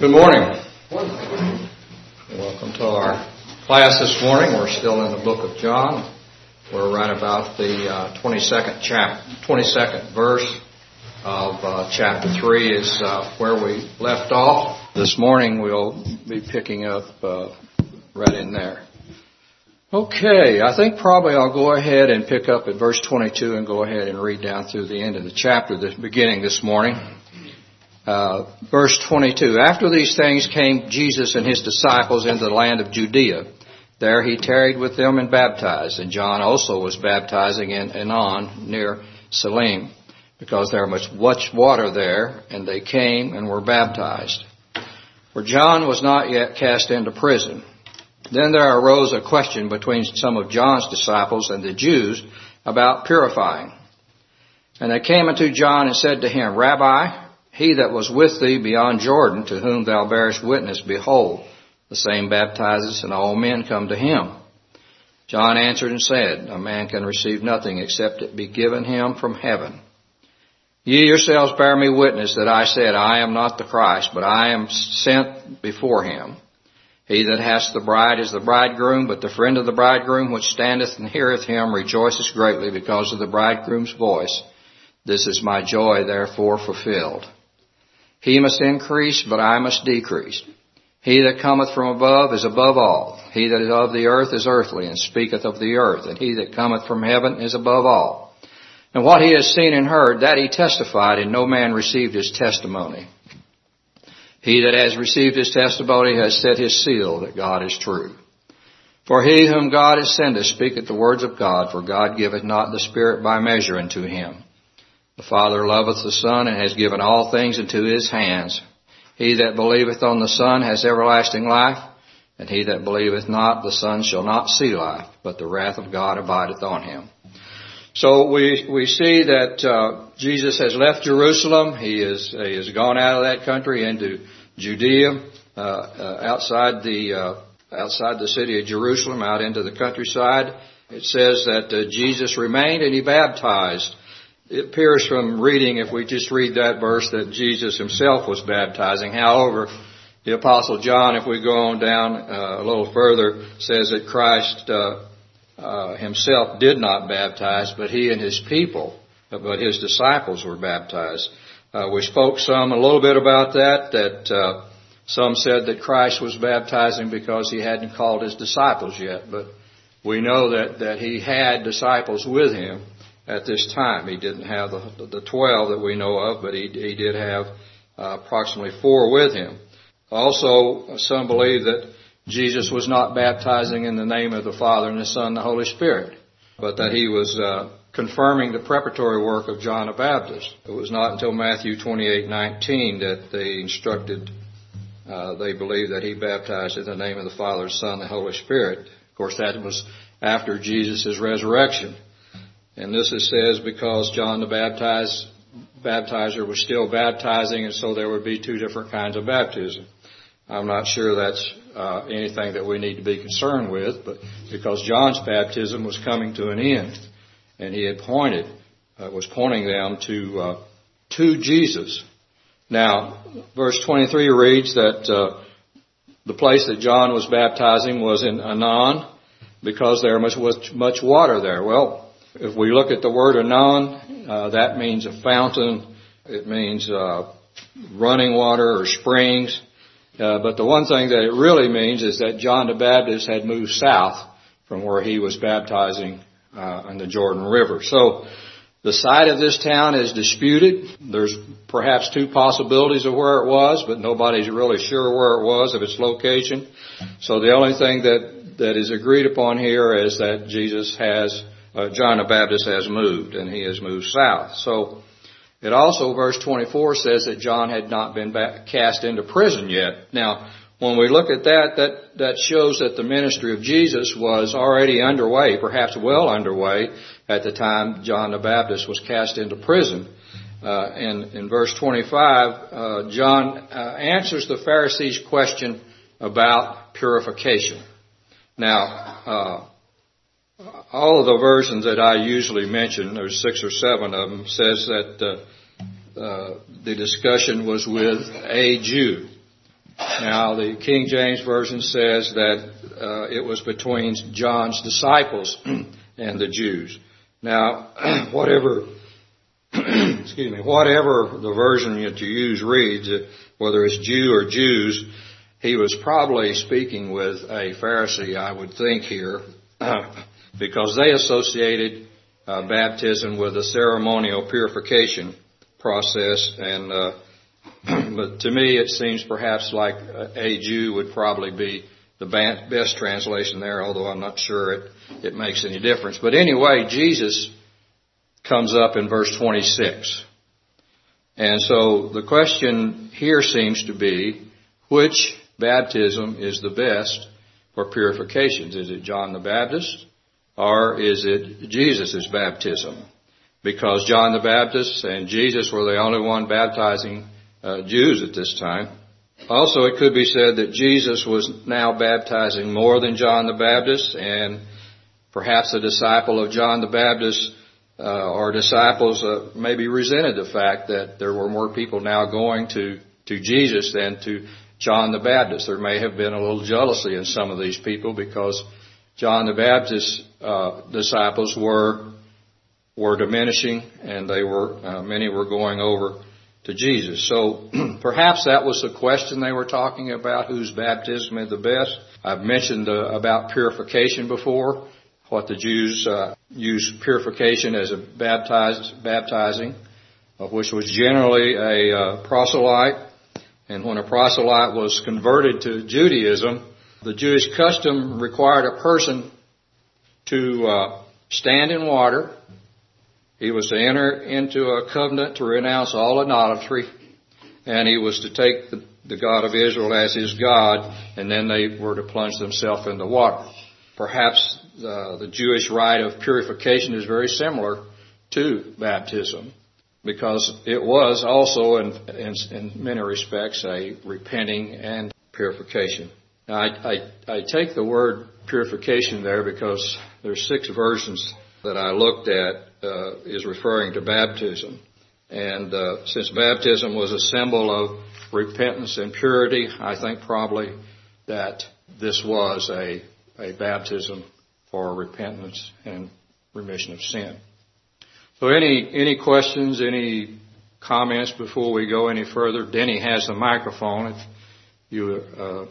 Good morning. Welcome to our class this morning. We're still in the book of John. We're right about the 22nd verse of chapter 3 is where we left off. This morning we'll be picking up right in there. Okay, I think probably I'll go ahead and pick up at verse 22 and go ahead and read down through the end of the chapter, the beginning this morning. Verse 22, After these things came Jesus and his disciples into the land of Judea. There he tarried with them and baptized. And John also was baptizing in Aenon near Salim, because there was much water there, and they came and were baptized. For John was not yet cast into prison. Then there arose a question between some of John's disciples and the Jews about purifying. And they came unto John and said to him, Rabbi, he that was with thee beyond Jordan, to whom thou bearest witness, behold, the same baptizes, and all men come to him. John answered and said, A man can receive nothing except it be given him from heaven. Ye yourselves bear me witness that I said, I am not the Christ, but I am sent before him. He that hath the bride is the bridegroom, but the friend of the bridegroom which standeth and heareth him rejoiceth greatly because of the bridegroom's voice. This is my joy, therefore fulfilled. He must increase, but I must decrease. He that cometh from above is above all. He that is of the earth is earthly, and speaketh of the earth. And he that cometh from heaven is above all. And what he has seen and heard, that he testified, and no man received his testimony. He that has received his testimony has set his seal that God is true. For he whom God has sent speaketh the words of God, for God giveth not the Spirit by measure unto him. The Father loveth the Son, and has given all things into his hands. He that believeth on the Son has everlasting life, and he that believeth not the Son shall not see life, but the wrath of God abideth on him. So we see that Jesus has left Jerusalem. He has gone out of that country into Judea, outside the city of Jerusalem, out into the countryside. It says that Jesus remained and he baptized. It appears from reading, if we just read that verse, that Jesus himself was baptizing. However, the Apostle John, if we go on down a little further, says that Christ himself did not baptize, but he and his people, but his disciples were baptized. We spoke a little bit about that some said that Christ was baptizing because he hadn't called his disciples yet, but we know that he had disciples with him at this time. He didn't have the 12 that we know of, but he did have approximately 4 with him. Also, some believe that Jesus was not baptizing in the name of the Father and the Son and the Holy Spirit, but that he was confirming the preparatory work of John the Baptist. It was not until Matthew 28:19 that they believed that he baptized in the name of the Father, the Son, and the Holy Spirit. Of course, that was after Jesus' resurrection. And this it says because John the baptizer was still baptizing, and so there would be 2 different kinds of baptism. I'm not sure that's anything that we need to be concerned with, but because John's baptism was coming to an end, and he had was pointing them to Jesus. Now, verse 23 reads that the place that John was baptizing was in Aenon, because there was much water there. Well, if we look at the word Aenon, that means a fountain. It means running water or springs. But the one thing that it really means is that John the Baptist had moved south from where he was baptizing in the Jordan River. So the site of this town is disputed. There's perhaps 2 possibilities of where it was, but nobody's really sure where it was, of its location. So the only thing that is agreed upon here is that John the Baptist has moved, and he has moved south. So it also, verse 24 says that John had not been cast into prison yet. Now, when we look at that shows that the ministry of Jesus was already underway, perhaps well underway, at the time John the Baptist was cast into prison. And in verse 25, John answers the Pharisees' question about purification. Now, all of the versions that I usually mention, there's 6 or 7 of them, says that the discussion was with a Jew. Now, the King James Version says that it was between John's disciples and the Jews. Now, whatever whatever the version that you use reads, whether it's Jew or Jews, he was probably speaking with a Pharisee, I would think here, because they associated baptism with a ceremonial purification process, and but to me it seems perhaps like a Jew would probably be the best translation there, although I'm not sure it makes any difference. But anyway, Jesus comes up in verse 26. And so the question here seems to be, which baptism is the best for purifications? Is it John the Baptist or is it Jesus' baptism? Because John the Baptist and Jesus were the only one baptizing Jews at this time. Also, it could be said that Jesus was now baptizing more than John the Baptist, and perhaps a disciple of John the Baptist or disciples maybe resented the fact that there were more people now going to Jesus than to John the Baptist. There may have been a little jealousy in some of these people because John the Baptist's disciples were diminishing, and many were going over to Jesus. So perhaps that was the question they were talking about, whose baptism is the best. I've mentioned about purification before, what the Jews use purification as a baptizing, which was generally a proselyte. And when a proselyte was converted to Judaism, the Jewish custom required a person to stand in water. He was to enter into a covenant to renounce all idolatry, and he was to take the God of Israel as his God, and then they were to plunge themselves in the water. Perhaps the Jewish rite of purification is very similar to baptism, because it was also, in many respects, a repenting and purification. Now, I take the word purification there because there's 6 versions that I looked at is referring to baptism. And since baptism was a symbol of repentance and purity, I think probably that this was a baptism for repentance and remission of sin. So any questions, any comments before we go any further? Denny has the microphone if you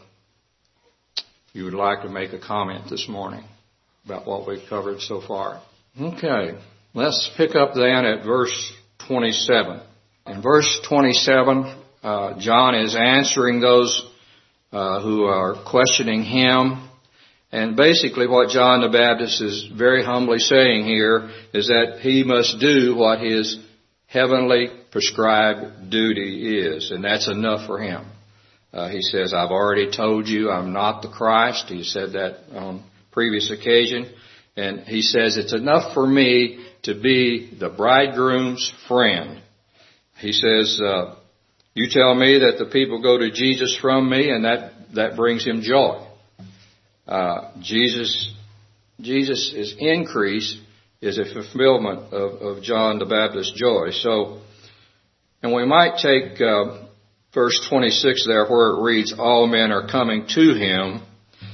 would like to make a comment this morning about what we've covered so far. Okay, let's pick up then at verse 27. In verse 27, John is answering those who are questioning him. And basically what John the Baptist is very humbly saying here is that he must do what his heavenly prescribed duty is. And that's enough for him. He says, I've already told you I'm not the Christ. He said that on previous occasion. And he says, it's enough for me to be the bridegroom's friend. He says, you tell me that the people go to Jesus from me, and that brings him joy. Jesus' increase is a fulfillment of John the Baptist's joy. So, and we might take verse 26 there where it reads, all men are coming to him,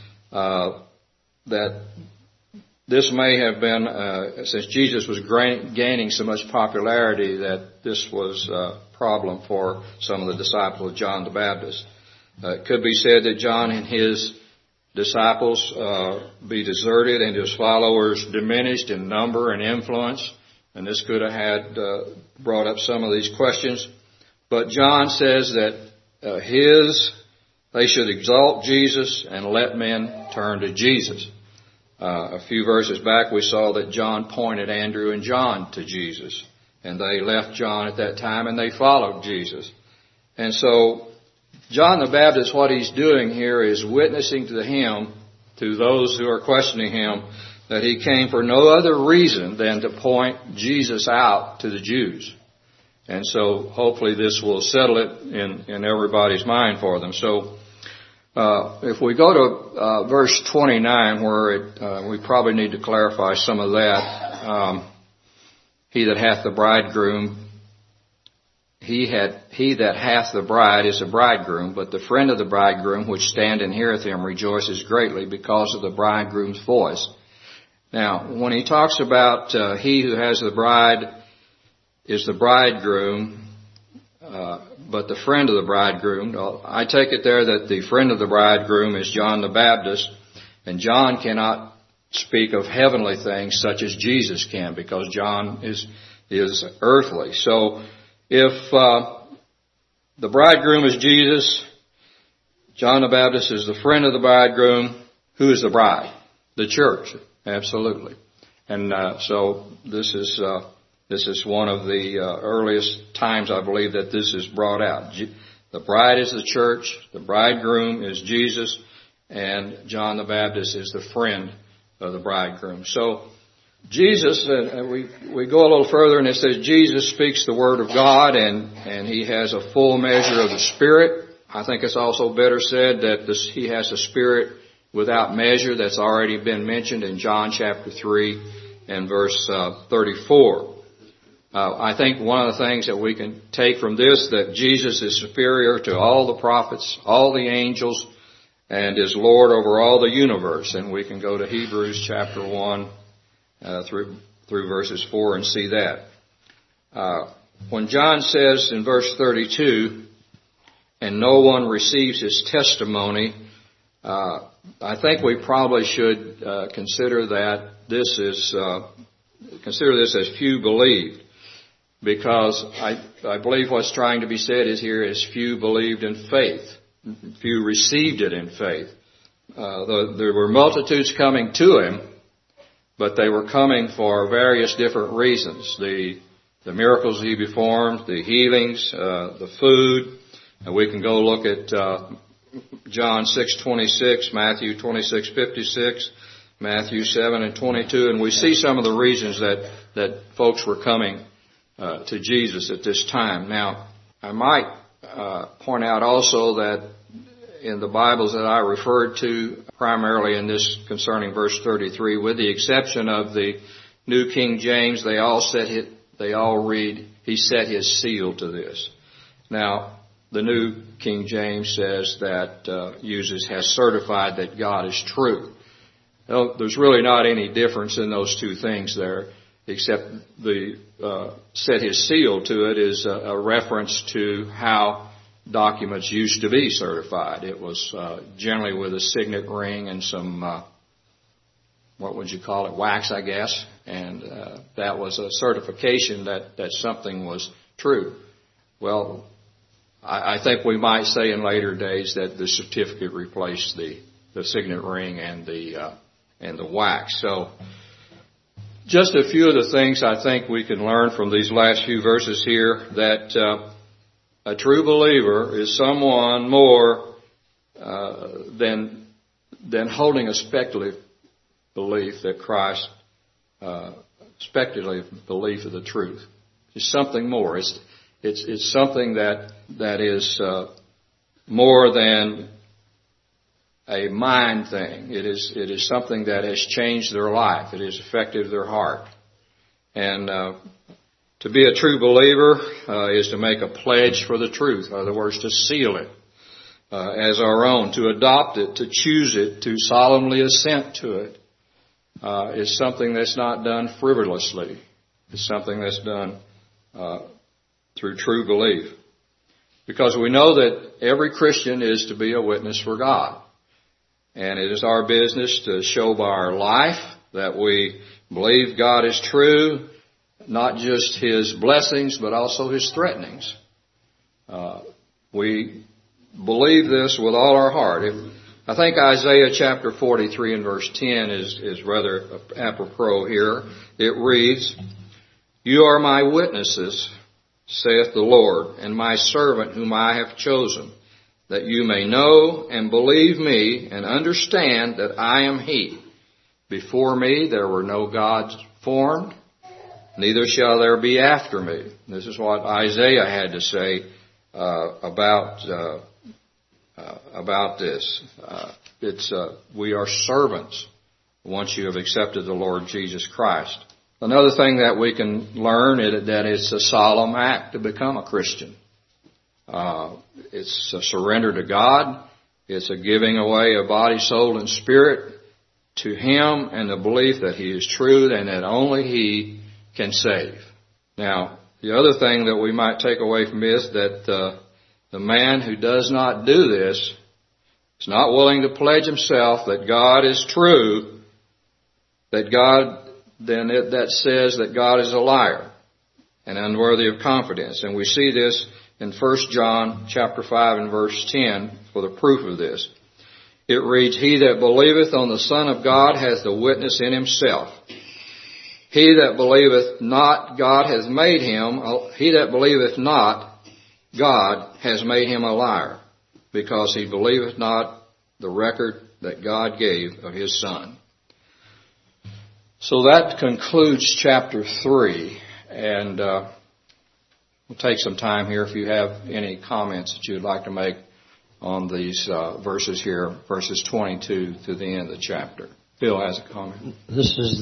that this may have been, since Jesus was gaining so much popularity, that this was a problem for some of the disciples of John the Baptist. It could be said that John and his disciples be deserted and his followers diminished in number and influence. And this could have had brought up some of these questions. But John says that they should exalt Jesus and let men turn to Jesus. A few verses back we saw that John pointed Andrew and John to Jesus. And they left John at that time and they followed Jesus. And so John the Baptist, what he's doing here is witnessing to him, to those who are questioning him, that he came for no other reason than to point Jesus out to the Jews. And so hopefully this will settle it in everybody's mind for them. So if we go to verse 29, where we probably need to clarify some of that. He that hath the bridegroom he that hath the bride is the bridegroom, but the friend of the bridegroom which stand and heareth him rejoices greatly because of the bridegroom's voice. Now, when he talks about he who has the bride is the bridegroom, but the friend of the bridegroom, I take it there that the friend of the bridegroom is John the Baptist, and John cannot speak of heavenly things such as Jesus can, because John is earthly. So if the bridegroom is Jesus, John the Baptist is the friend of the bridegroom, who is the bride? The church, absolutely. And so this is one of the earliest times, I believe, that this is brought out. The bride is the church, the bridegroom is Jesus, and John the Baptist is the friend of the bridegroom. So Jesus, we go a little further and it says Jesus speaks the Word of God and He has a full measure of the Spirit. I think it's also better said that He has a Spirit without measure. That's already been mentioned in John chapter 3 and verse 34. I think one of the things that we can take from this, that Jesus is superior to all the prophets, all the angels, and is Lord over all the universe. And we can go to Hebrews chapter 1 through verses 4 and see that. When John says in verse 32, and no one receives his testimony, I think we probably should consider this as few believed. Because I believe what's trying to be said is few believed in faith. Few received it in faith. There were multitudes coming to Him, but they were coming for various different reasons. The miracles He performed, the healings, the food. And we can go look at John 6:26, Matthew 26:56, Matthew 7:22, and we see some of the reasons that folks were coming to Jesus at this time. Now, I might point out also that in the Bibles that I referred to, primarily in this concerning verse 33, with the exception of the New King James, they all read, He set His seal to this. Now, the New King James says that has certified that God is true. Well, there's really not any difference in those two things there, except the set His seal to it is a reference to how documents used to be certified. It was generally with a signet ring and some, what would you call it, wax, I guess. And that was a certification that something was true. Well, I think we might say in later days that the certificate replaced the signet ring and the wax. So just a few of the things I think we can learn from these last few verses here, that a true believer is someone more than holding a speculative belief that Christ, speculative belief of the truth. It's something more. It's something that is more than a mind thing. It is something that has changed their life. It has affected their heart. And to be a true believer is to make a pledge for the truth. In other words, to seal it as our own, to adopt it, to choose it, to solemnly assent to it. Is something that's not done frivolously. It's something that's done through true belief. Because we know that every Christian is to be a witness for God. And it is our business to show by our life that we believe God is true, not just His blessings, but also His threatenings. We believe this with all our heart. I think Isaiah chapter 43 and verse 10 is rather apropos here. It reads, "You are my witnesses, saith the Lord, and my servant whom I have chosen, that you may know and believe me and understand that I am He. Before me there were no gods formed, neither shall there be after me." This is what Isaiah had to say about this. We are servants once you have accepted the Lord Jesus Christ. Another thing that we can learn is that it's a solemn act to become a Christian. It's a surrender to God. It's a giving away of body, soul, and spirit to Him, and the belief that He is true and that only He can save. Now, the other thing that we might take away from this, that the man who does not do this is not willing to pledge himself that God is true, that says that God is a liar and unworthy of confidence. And we see this in 1 John chapter 5 and verse 10 for the proof of this. It reads, "He that believeth on the Son of God has the witness in himself. He that believeth not God has made him, he that believeth not God has made him a liar, because he believeth not the record that God gave of His Son." So that concludes chapter 3, and we'll take some time here if you have any comments that you'd like to make on these verses here, verses 22 to the end of the chapter. Bill has a comment. This is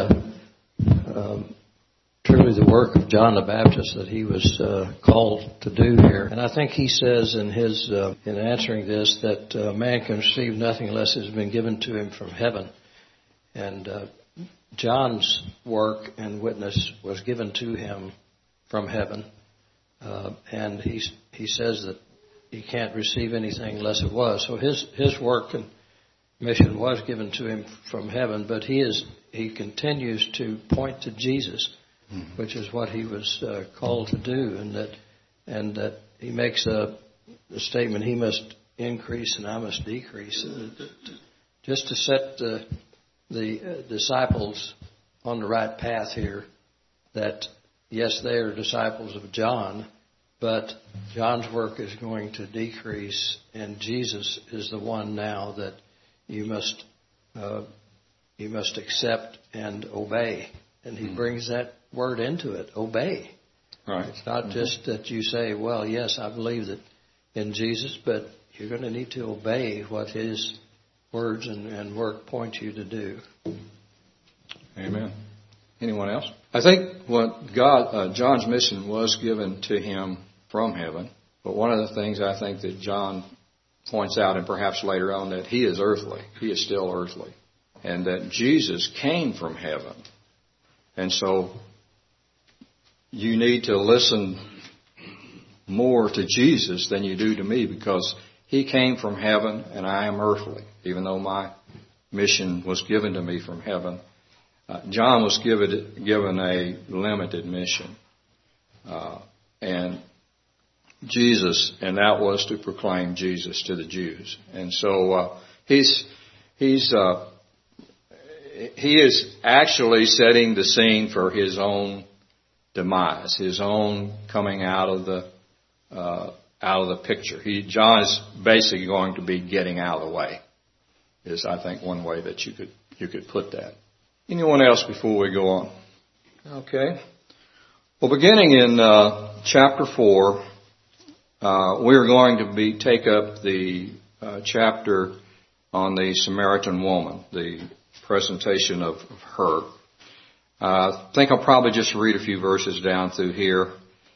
truly the work of John the Baptist that he was called to do here. And I think he says in his in answering this that man can receive nothing unless it has been given to him from heaven. And John's work and witness was given to him from heaven. And he says that he can't receive anything unless it was. So his work and mission was given to him from heaven, but he continues to point to Jesus, which is what he was called to do, and that he makes the statement, he must increase and I must decrease, just to set the disciples on the right path here, that yes, they are disciples of John, but John's work is going to decrease, and Jesus is the one now that you must accept and obey. And he brings that word into it, obey. Right. It's not just that you say, well, yes, I believe that in Jesus, but you're going to need to obey what His words and work point you to do. Amen. Anyone else? I think what John's mission was given to him from heaven, but one of the things I think that John points out, and perhaps later on, that he is earthly. He is still earthly. And that Jesus came from heaven. And so you need to listen more to Jesus than you do to me, because He came from heaven and I am earthly, even though my mission was given to me from heaven. John was given a limited mission. And that was to proclaim Jesus to the Jews. And so he is actually setting the scene for his own demise, his own coming out of the picture. John is basically going to be getting out of the way, is I think one way that you could put that. Anyone else before we go on? Okay. Well, beginning in chapter 4, we're going to take up the chapter on the Samaritan woman, the presentation of her. I think I'll probably just read a few verses down through here.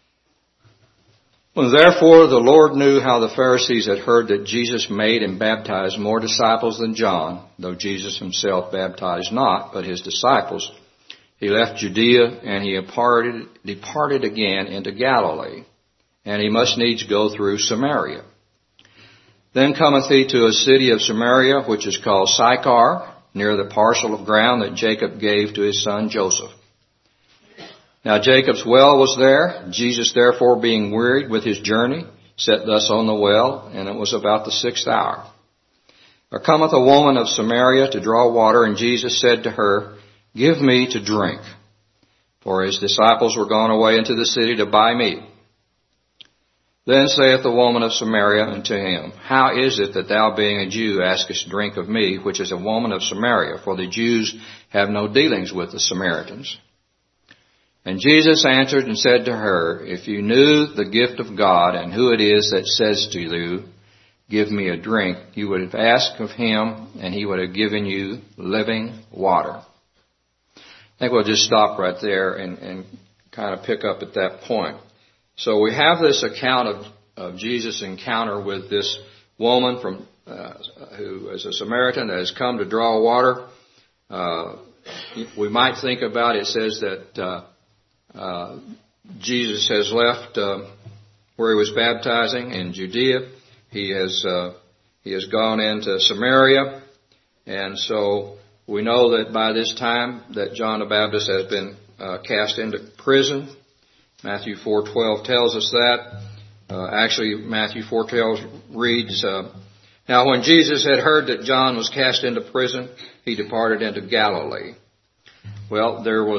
When therefore the Lord knew how the Pharisees had heard that Jesus made and baptized more disciples than John, though Jesus Himself baptized not, but His disciples, He left Judea and He departed again into Galilee, and He must needs go through Samaria. Then cometh He to a city of Samaria, which is called Sychar, near the parcel of ground that Jacob gave to his son Joseph. Now Jacob's well was there. Jesus therefore, being wearied with his journey, sat thus on the well, and it was about the 6th hour. There cometh a woman of Samaria to draw water, and Jesus said to her, Give me to drink. For His disciples were gone away into the city to buy meat. Then saith the woman of Samaria unto him, How is it that thou, being a Jew, askest drink of me, which is a woman of Samaria? For the Jews have no dealings with the Samaritans. And Jesus answered and said to her, If you knew the gift of God, and who it is that says to you, Give me a drink, you would have asked of Him, and He would have given you living water. I think we'll just stop right there and kind of pick up at that point. So we have this account of Jesus' encounter with this woman from who is a Samaritan that has come to draw water. We might think about it says that Jesus has left where he was baptizing in Judea. He has gone into Samaria, and so we know that by this time that John the Baptist has been cast into prison. Matthew 4:12 tells us that. Actually, Matthew 4:12 reads, "Now when Jesus had heard that John was cast into prison, he departed into Galilee." Well,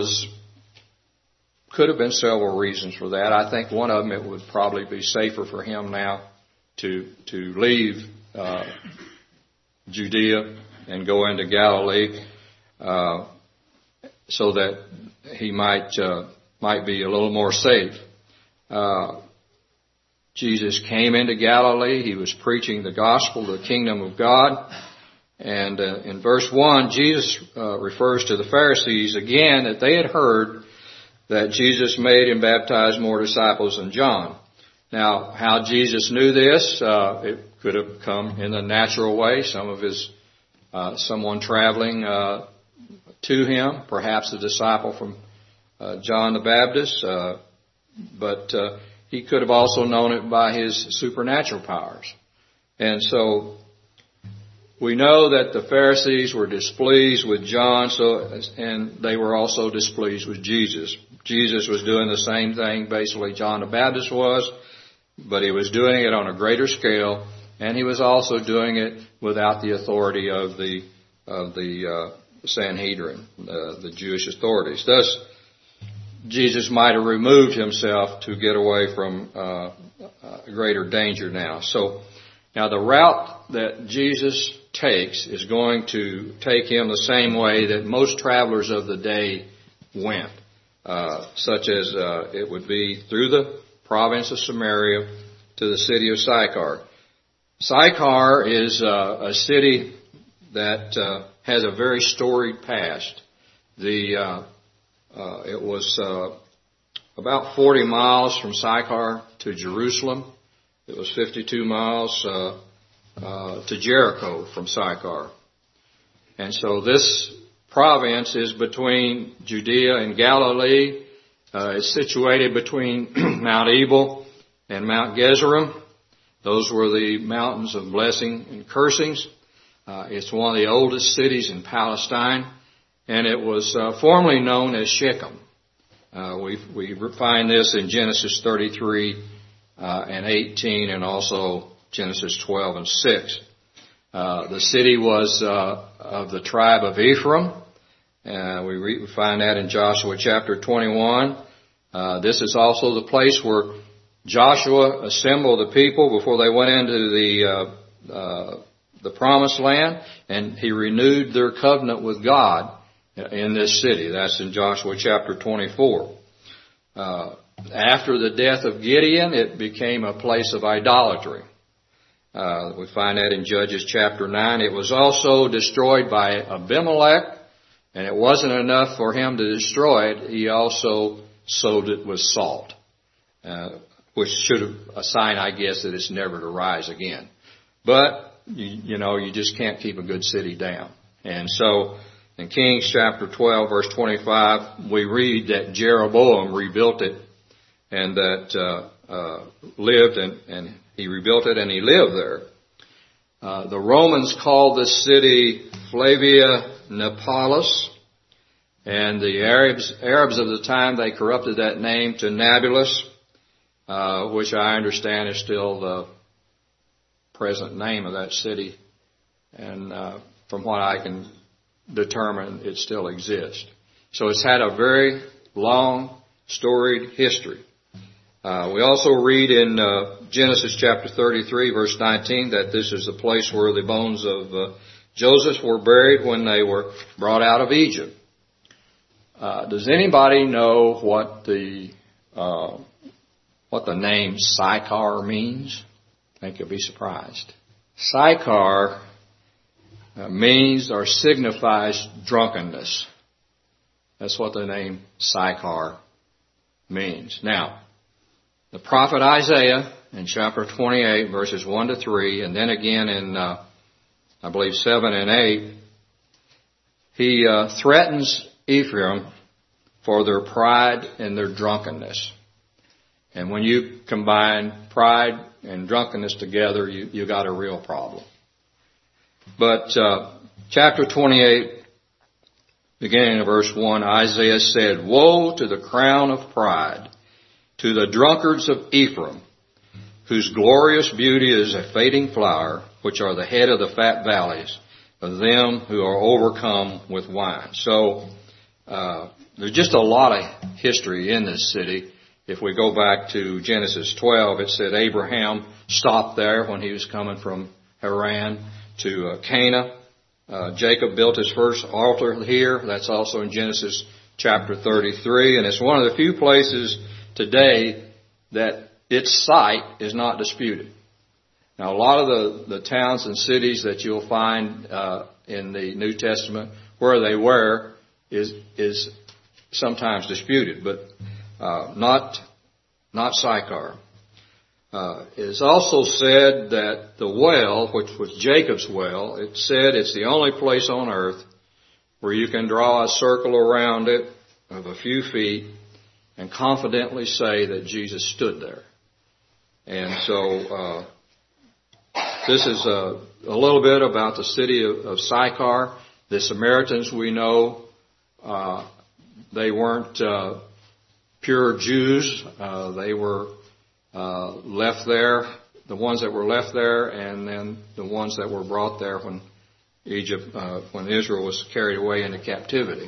could have been several reasons for that. I think one of them, it would probably be safer for him now to leave Judea and go into Galilee, so that he might be a little more safe. Jesus came into Galilee. He was preaching the gospel, the kingdom of God. And in verse 1, Jesus refers to the Pharisees again that they had heard that Jesus made and baptized more disciples than John. Now, how Jesus knew this, it could have come in the natural way. Someone traveling to him, perhaps a disciple from John the Baptist, but he could have also known it by his supernatural powers. And so we know that the Pharisees were displeased with John, and they were also displeased with Jesus. Jesus was doing the same thing basically John the Baptist was, but he was doing it on a greater scale, and he was also doing it without the authority of the Sanhedrin, the Jewish authorities. Thus, Jesus might have removed himself to get away from greater danger now. So now the route that Jesus takes is going to take him the same way that most travelers of the day went, such as it would be through the province of Samaria to the city of Sychar. Sychar is a city that has a very storied past. It was about 40 miles from Sychar to Jerusalem. It was 52 miles to Jericho from Sychar. And so this province is between Judea and Galilee. It's situated between Mount Ebal and Mount Gezerim. Those were the mountains of blessing and cursings. It's one of the oldest cities in Palestine, and it was formerly known as Shechem. We find this in Genesis 33 and 18, and also Genesis 12 and 6. The city was of the tribe of Ephraim. We find that in Joshua chapter 21. This is also the place where Joshua assembled the people before they went into the promised land, and he renewed their covenant with God in this city. That's in Joshua chapter 24. After the death of Gideon, it became a place of idolatry. We find that in Judges chapter 9. It was also destroyed by Abimelech, and it wasn't enough for him to destroy it. He also sowed it with salt, which should have a sign, I guess, that it's never to rise again. But, you just can't keep a good city down. And so, in Kings chapter 12, verse 25, we read that Jeroboam rebuilt it, and that and he rebuilt it and he lived there. The Romans called this city Flavia Nepalis, and the Arabs of the time, they corrupted that name to Nablus, which I understand is still the present name of that city, and from what I can determine, it still exists. So it's had a very long, storied history. We also read in Genesis chapter 33, verse 19, that this is the place where the bones of Joseph were buried when they were brought out of Egypt. Does anybody know what the name Sychar means? I think you'll be surprised. Sychar means or signifies drunkenness. That's what the name Sychar means. Now, the prophet Isaiah in chapter 28, verses 1 to 3, and then again in, I believe, 7 and 8, he threatens Ephraim for their pride and their drunkenness. And when you combine pride and drunkenness together, you got a real problem. But chapter 28, beginning in verse 1, Isaiah said, "Woe to the crown of pride, to the drunkards of Ephraim, whose glorious beauty is a fading flower, which are the head of the fat valleys, of them who are overcome with wine." So there's just a lot of history in this city. If we go back to Genesis 12, it said Abraham stopped there when he was coming from Haran to Canaan. Jacob built his first altar here. That's also in Genesis chapter 33. And it's one of the few places today that its site is not disputed. Now, a lot of the towns and cities that you'll find in the New Testament where they were is sometimes disputed, but not Sychar. It is also said that the well, which was Jacob's well, it said it's the only place on earth where you can draw a circle around it of a few feet and confidently say that Jesus stood there. And so this is a little bit about the city of Sychar. The Samaritans, we know, they weren't pure Jews. They were left there, the ones that were left there, and then the ones that were brought there when when Israel was carried away into captivity.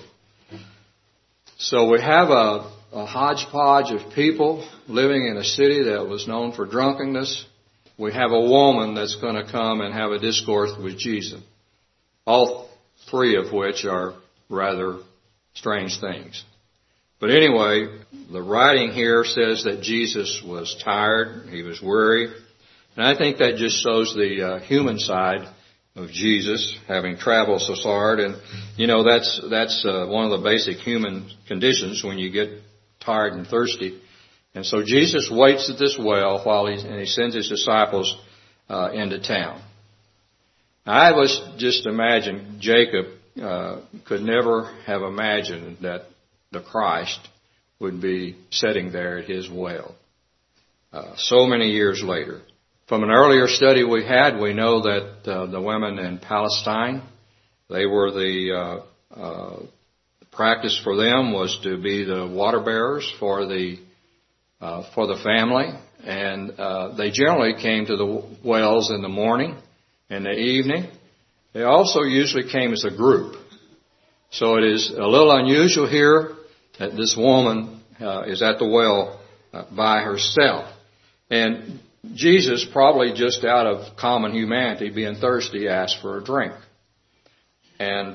So we have a hodgepodge of people living in a city that was known for drunkenness. We have a woman that's going to come and have a discourse with Jesus. All three of which are rather strange things. But anyway, the writing here says that Jesus was tired, he was weary, and I think that just shows the human side of Jesus, having traveled so hard. And that's one of the basic human conditions when you get tired and thirsty. And so Jesus waits at this well while he sends his disciples into town. I was just imagine Jacob could never have imagined that the Christ would be sitting there at his well so many years later. From an earlier study we had, we know that the women in Palestine, they were the practice for them was to be the water bearers for the family, and they generally came to the wells in the morning and the evening. They also usually came as a group. So it is a little unusual here that this woman is at the well by herself. And Jesus, probably just out of common humanity, being thirsty, asked for a drink. And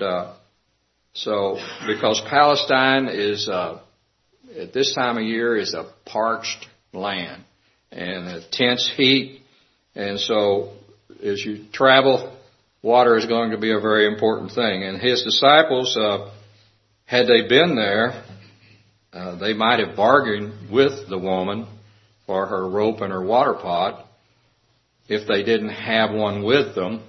so, because Palestine is, at this time of year, is a parched land and a tense heat. And so, as you travel, water is going to be a very important thing. And his disciples, had they been there, they might have bargained with the woman for her rope and her water pot if they didn't have one with them.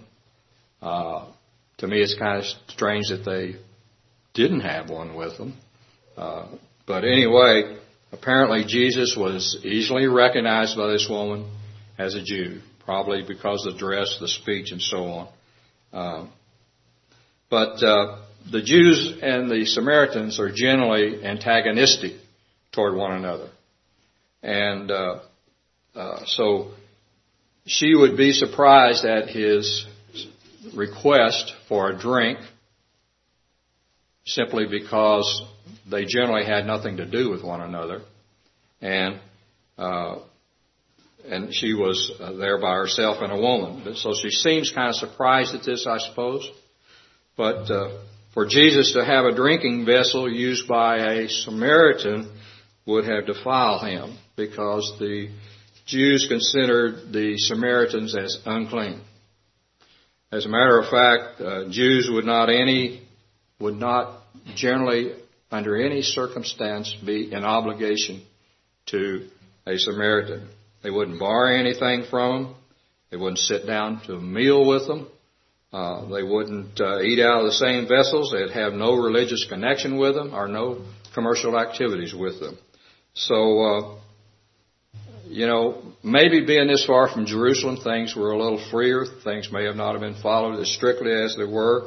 To me, it's kind of strange that they didn't have one with them. But anyway, apparently Jesus was easily recognized by this woman as a Jew, probably because of the dress, the speech, and so on. But the Jews and the Samaritans are generally antagonistic toward one another. And so she would be surprised at his request for a drink simply because they generally had nothing to do with one another. And she was there by herself and a woman. So she seems kind of surprised at this, I suppose. But for Jesus to have a drinking vessel used by a Samaritan would have defiled him, because the Jews considered the Samaritans as unclean. As a matter of fact, Jews would not generally under any circumstance, be an obligation to a Samaritan. They wouldn't borrow anything from them. They wouldn't sit down to a meal with them. They wouldn't eat out of the same vessels. They'd have no religious connection with them or no commercial activities with them. So, maybe being this far from Jerusalem, things were a little freer. Things may have not have been followed as strictly as they were.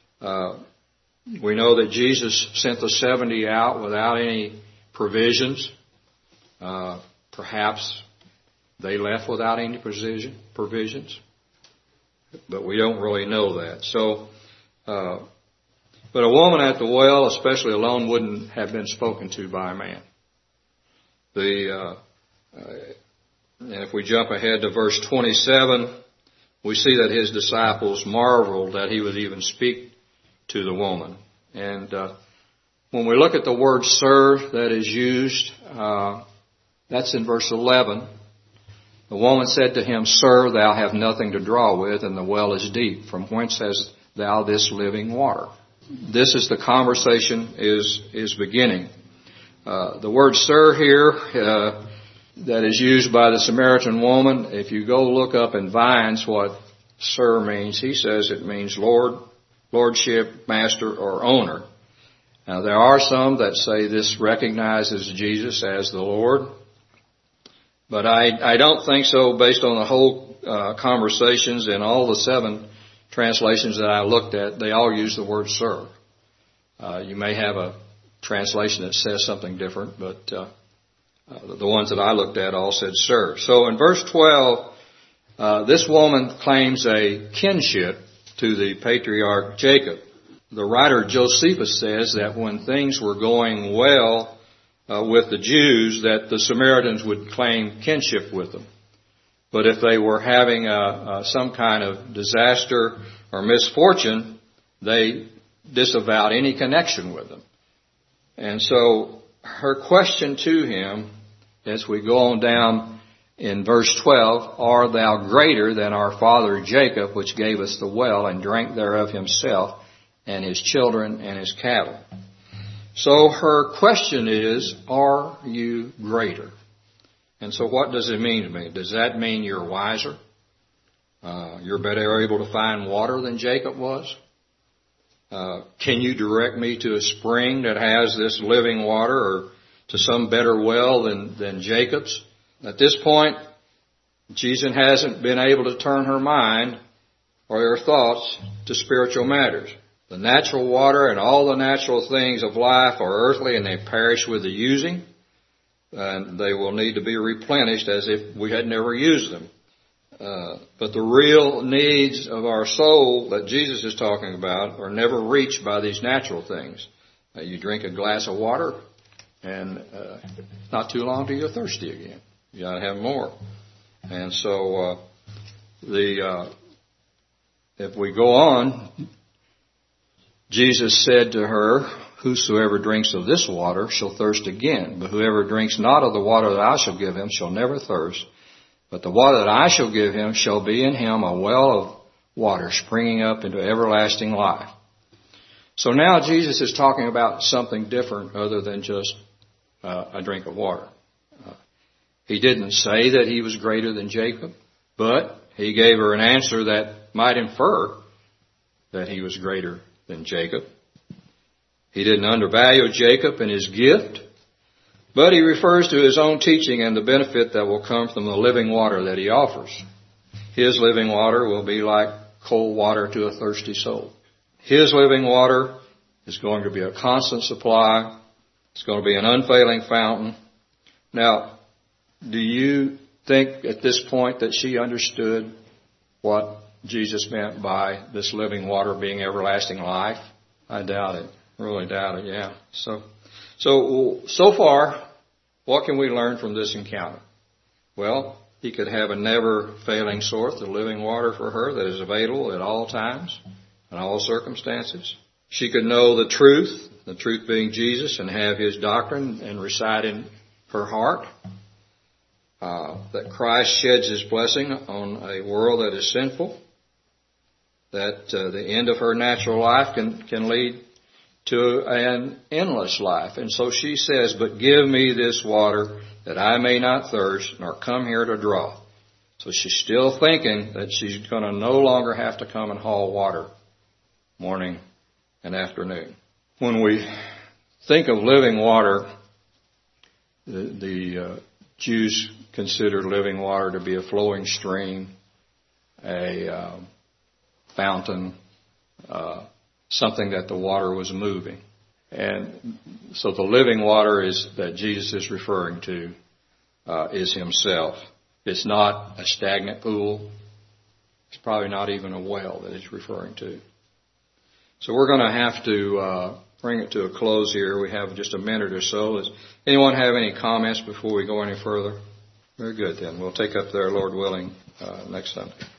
We know that Jesus sent the 70 out without any provisions. Perhaps they left without any provisions. But we don't really know that. So, but a woman at the well, especially alone, wouldn't have been spoken to by a man. And if we jump ahead to verse 27, we see that his disciples marveled that he would even speak to the woman. And when we look at the word "sir" that is used, that's in verse 11. The woman said to him, "Sir, thou have nothing to draw with, and the well is deep. From whence hast thou this living water?" This is the conversation is beginning. The word "sir" here that is used by the Samaritan woman, if you go look up in Vines what "sir" means, he says it means Lord, lordship, master, or owner. Now there are some that say this recognizes Jesus as the Lord. But I don't think so based on the whole conversations in all the 7 translations that I looked at. They all use the word "sir." You may have a translation that says something different, but the ones that I looked at all said "sir." So in verse 12, this woman claims a kinship to the patriarch Jacob. The writer Josephus says that when things were going well with the Jews, that the Samaritans would claim kinship with them. But if they were having some kind of disaster or misfortune, they disavowed any connection with them. And so her question to him, as we go on down in verse 12, "Art thou greater than our father Jacob, which gave us the well, and drank thereof himself, and his children, and his cattle?" So her question is, are you greater? And so what does it mean to me? Does that mean you're wiser? You're better able to find water than Jacob was? Can you direct me to a spring that has this living water, or to some better well than Jacob's? At this point, Jesus hasn't been able to turn her mind or her thoughts to spiritual matters. The natural water and all the natural things of life are earthly, and they perish with the using, and they will need to be replenished as if we had never used them. But the real needs of our soul that Jesus is talking about are never reached by these natural things. You drink a glass of water, and not too long till you're thirsty again. You got to have more. And so if we go on, Jesus said to her, "Whosoever drinks of this water shall thirst again, but whoever drinks not of the water that I shall give him shall never thirst. But the water that I shall give him shall be in him a well of water springing up into everlasting life." So now Jesus is talking about something different other than just a drink of water. He didn't say that he was greater than Jacob, but he gave her an answer that might infer that he was greater than Jacob. He didn't undervalue Jacob and his gift, but he refers to his own teaching and the benefit that will come from the living water that he offers. His living water will be like cold water to a thirsty soul. His living water is going to be a constant supply. It's going to be an unfailing fountain. Now, do you think at this point that she understood what Jesus meant by this living water being everlasting life? I doubt it. Really doubt it, yeah. So far, what can we learn from this encounter? Well, he could have a never-failing source of living water for her that is available at all times, in all circumstances. She could know the truth being Jesus, and have his doctrine and reside in her heart. That Christ sheds his blessing on a world that is sinful. That the end of her natural life can lead to an endless life. And so she says, but give me this water that I may not thirst, nor come here to draw. So she's still thinking that she's going to no longer have to come and haul water morning and afternoon. When we think of living water, the Jews considered living water to be a flowing stream, a fountain, something that the water was moving. And so the living water is that Jesus is referring to is himself. It's not a stagnant pool. It's probably not even a well that he's referring to. So we're going to have to bring it to a close here. We have just a minute or so. Does anyone have any comments before we go any further? Very good then. We'll take up there, Lord willing, next Sunday.